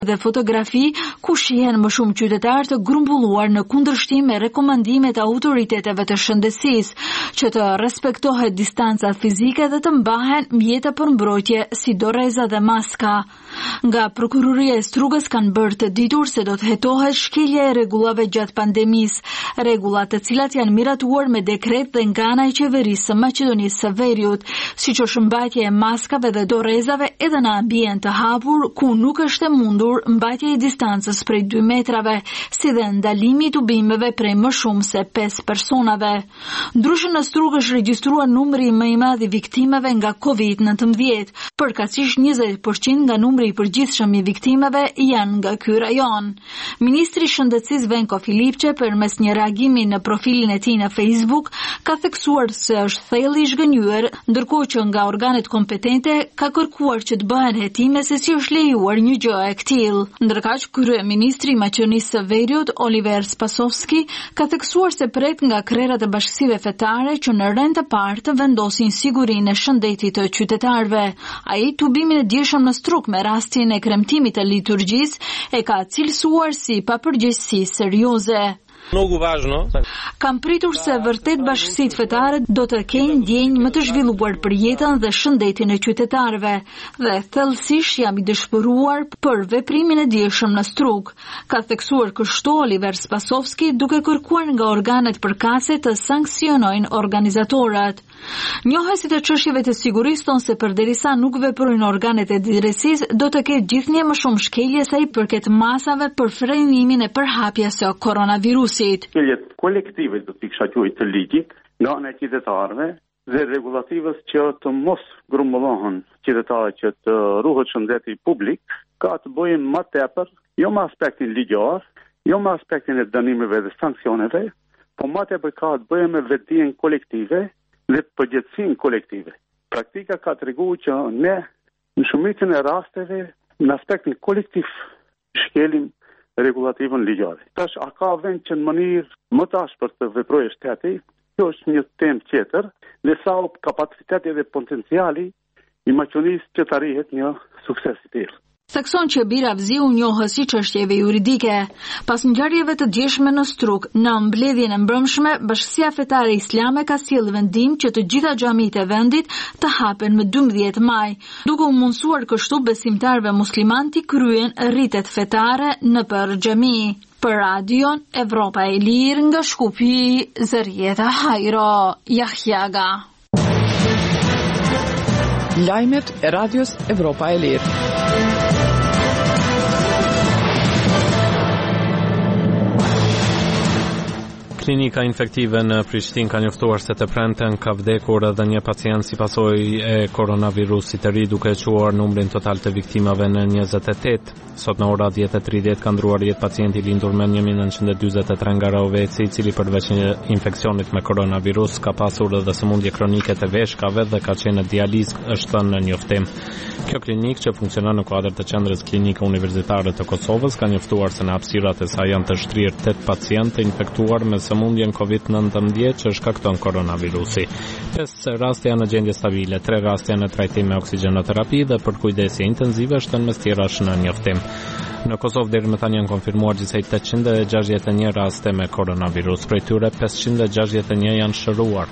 dhe fotografi ku shihen më shumë qytetarë të grumbulluar në kundërshtim me rekomandimet e autoriteteve të shëndetësisë, që të respektohet distanca fizike dhe të mbahen mjete për mbrojtje si doreza dhe maska. Nga prokuroria e Strugës kanë bërë të ditur se do të hetohet shkelja e rregullave gjatë pandemisë, rregulla të cilat janë miratuar me dekret dhe nga ana e qeverisë së Maqedonisë së Veriut, siç është mbajtja e maskave dhe dorezave edhe në ambient të hapur ku nuk është e mundur mbajtja e distancës prej 2 metrave, si dhe ndalimi i tubimeve prej më shumë se 5 personave. Ndryshe në Strugë është regjistruar numri më i madh i viktimeve nga COVID-19, përkatësisht 20% nga numri i përgjithshëm i viktimeve janë nga ky rajon. Ministri i Shëndetësisë Venko Filipçe, përmes një reagimi në profilin e tij në Facebook, ka theksuar se është thellë i zhgënjur, ndërkohë që nga organet kompetente ka kërkuar që të bëhen hetime se si është lejuar një gjë e këtij. Ndërkaq, kryeministri i Maqedonisë së Veriut, Oliver Spasovski, ka theksuar se pret nga krerat e bashkësive fetare që në rend të parë të vendosin sigurinë e shëndetit të qytetarëve. Ai tubimin e dieshëm në Strugë me rastin e kremtimit të liturgjisë e ka cilësuar si papërgjegjësi serioze. Kam pritur se vërtet bashkësitë fetare do të kenë ndjenjë më të zhvilluar për jetën dhe shëndetin e qytetarëve dhe thellësisht jam i dëshpëruar për veprimin e dieshëm në Strugë, ka theksuar kështu Oliver Spasovski, duke kërkuar nga organet përkatëse të sanksionojnë organizatorët. Njohësit e çështjeve të sigurisë thonë se përderisa nuk veprojnë organet e drejtësisë, do të ketë gjithnjë më shumë shkelje sa i përket masave për frenimin e përhapjes së koronavirusit. Shkeljet kolektive do t'i kisha quajtur të ligjit nga ana e qytetarëve dhe rregulativës që të mos grumbullohen qytetarët që të ruhet shëndeti publik, ka të bëjë më tepër jo me aspektin ligjor, jo me aspektin e dënimeve dhe sanksioneve, po më tepër ka të bëjë me vetdijen kolektive dhe përgjegjësinë kolektive. Praktika ka treguar që ne në shumicën e rasteve në aspektin kolektiv shkelim regulativën ligjore. Tash a ka vend që në mënyrë më të ashpër të veprojë shteti? Kjo është një temë tjetër, dhe sa kapaciteti dhe potenciali i Maqedonisë që të arrihet një sukses i tillë. Thekson që Bira Vziu njohës si çështjeve juridike. Pas ngjarjeve të djeshme në Strugë, në mbledhjen e mbrëmshme, Bashkësia Fetare Islame ka sjellë vendim që të gjitha xhamitë e vendit të hapen më 12 maj, duke u mundsuar kështu besimtarëve musliman të kryejnë rritet fetare nëpër xhami. Për Radion Evropa e Lirë nga Shkupi, Zërieta Hajro, Jahjaga. Lajmet e Radios Evropa e Lirë. Klinika infektive në Prishtinë ka njoftuar se të premten ka vdekur edhe një pacient si pasojë e koronavirusit të ri, duke quar numrin total të viktimave në 28. Sot në ora 10:30 ka ndruar jetë pacienti lindur me 1943 nga Roveci, i cili përveç një infeksionit me koronavirus ka pasur edhe sëmundje kronike të veshkave dhe ka qenë në dializë, është thënë në njoftim. Kjo klinikë që funksionon në kuadër të qendrës klinike universitare të Kosovës ka njoftuar se në hapësirat e saj janë të shtrirë 8 pacientë të infektuar me sëmundjen COVID-19 që shkakton koronavirusi. 5 raste janë në gjendje stabile, 3 raste janë në trajtim me oksigjenoterapi dhe për kujdesje intenzive, shtën mes tjerash në njoftim. Në Kosovë deri më tani janë konfirmuar gjithsej 861 raste me koronavirus, prej tyre 561 janë shëruar.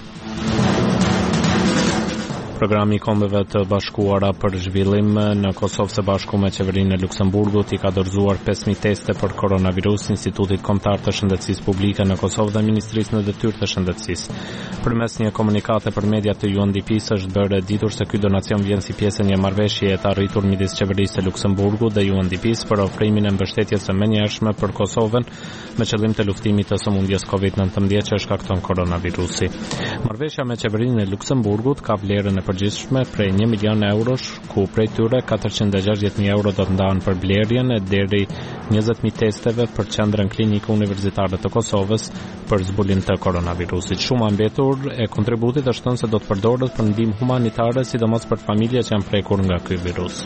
Programi i Kombeve të Bashkuara për zhvillim në Kosovë së Bashku me qeverinë e Luksemburgut i ka dorëzuar 5000 teste për koronavirus Institutit Kombëtar të Shëndetësisë Publike në Kosovë dhe Ministrisë në Detyrë të Shëndetësisë. Përmes një komunikate për media të UNDP-s është bërë ditur se ky donacion vjen si pjesë e një marrëveshjeje të arritur midis qeverisë së Luksemburgut dhe UNDP-s për ofrimin e mbështetjes së menjëhershme për Kosovën me qëllim të luftimit të sëmundjes COVID-19 që shkakton koronavirusi. Marrëveshja me qeverinë e Luksemburgut ka vlerën e përgjithshme prej 1 milion eurosh, ku prej tyre 460.000 euro do të ndahen për blerjen e deri 20.000 testeve për qendrën klinike universitare të Kosovës për zbulim të koronavirusit. Shuma mbetur e kontributit është thënë se do të përdoret për ndihmë humanitare, sidomos për familje që janë prekur nga ky virus.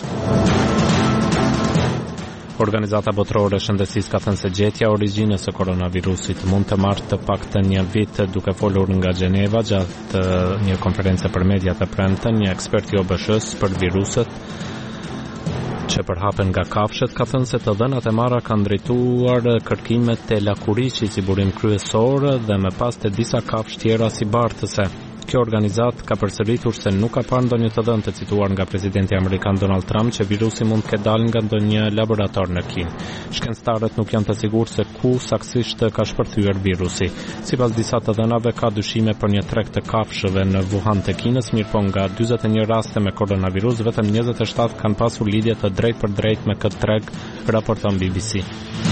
Organizata botërore e shëndetësisë ka thënë se gjetja e origjinës së koronavirusit mund të marrë të paktën një vit, duke folur nga Gjeneva gjatë një konferencë për media të premten, një ekspert i OBSH-s për viruset që përhapen nga kafshët ka thënë se të dhënat e marra kanë drejtuar kërkimet te Lakuriçi si burim kryesor dhe më pas te disa kafshë tjera si bartëse. Kjo organizat ka përsëritur se nuk ka parë ndonjë të dhënë të cituar nga presidenti amerikan Donald Trump që virusi mund të dalë nga ndonjë laborator në Kinë. Shkencëtarët nuk janë të sigurt se ku saktësisht ka shpërthyer virusi. Sipas disa të dhënave ka dyshime për një treg të kafshëve në Wuhan të Kinës, mirëpo nga 41 raste me koronavirus, vetëm 27 kanë pasur lidhje të drejtë me këtë treg, raporton BBC.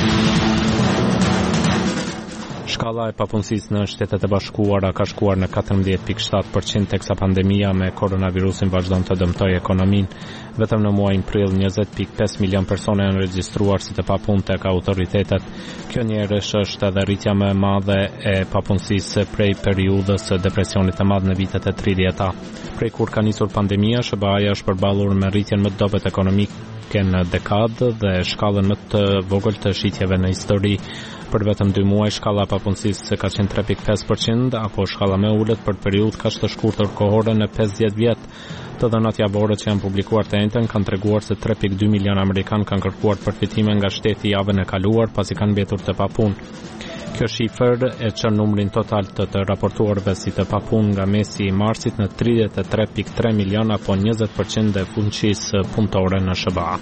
Shkalla e papunësisë në Shtetet e Bashkuara ka shkuar në 14.7%, teksa pandemia me koronavirusin vazhdon të dëmtojë ekonominë. Vetëm në muajin prill 20.5 milion persona janë regjistruar si të papunëte ka autoritetet. Kjo njëherësh është edhe rritja më e madhe e papunësisë prej periudhës së depresionit të madh në vitet e 30-ta. Prej kur ka nisur pandemia, SBA-ja është përballur me rritjen më të dobët ekonomike në dekadë dhe shkallën më të vogël të shitjeve në histori. Për vetëm 2 muaj shkalla e papunësisë ka qenë 3.5%, apo shkalla më e ulët për periudhë kaq të shkurtër kohore në 50 vjet. Të dhënat javore që janë publikuar të njëjtën kanë treguar se 3.2 milion amerikanë kanë kërkuar përfitime nga shteti javën e kaluar pasi kanë mbetur të papunë. Kjo shifër e çon numrin total të raportuarve si të papunë nga mesi i marsit në 33.3 milion apo 20% e fuqisë punëtore në SBA.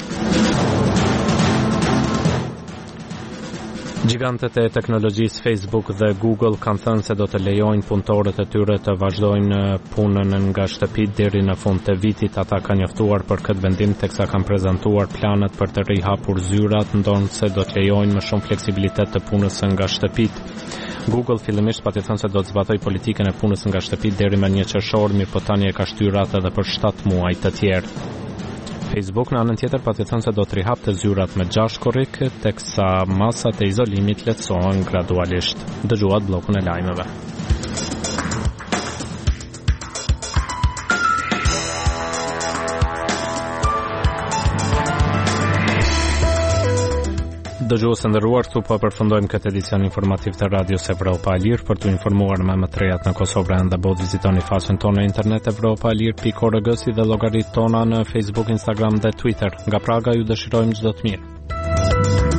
Gjigantët e teknologjisë Facebook dhe Google kanë thënë se do të lejojnë punëtorët e tyre të vazhdojnë punën nga shtëpi deri në fund të vitit. Ata kanë njoftuar për këtë vendim teksa kanë prezantuar planet për të rihapur zyrat, ndonse do të lejojnë më shumë fleksibilitet të punës nga shtëpit. Google fillimisht pati thënë se do të zbatoj politikën e punës nga shtëpi deri më 1 qershor, mirë po tani e ka shtyr atë edhe për 7 muaj të tjerë. Facebook në anën tjetër pati thënë se do të rihapte zyrat me 6 korrik, teksa masat e izolimit lehtësohen gradualisht. Dëgjuat bllokun e lajmeve. Dëgjues të nderuar, këtu po përfundojmë këtë edicion informativ të Radios Evropa e Lirë. Për të informuar më të rejat në Kosovë dhe botë, vizitoni faqen tonë në internet evropaelir.org si dhe llogaritë tona në Facebook, Instagram dhe Twitter. Nga Praga ju dëshirojmë çdo të mirë.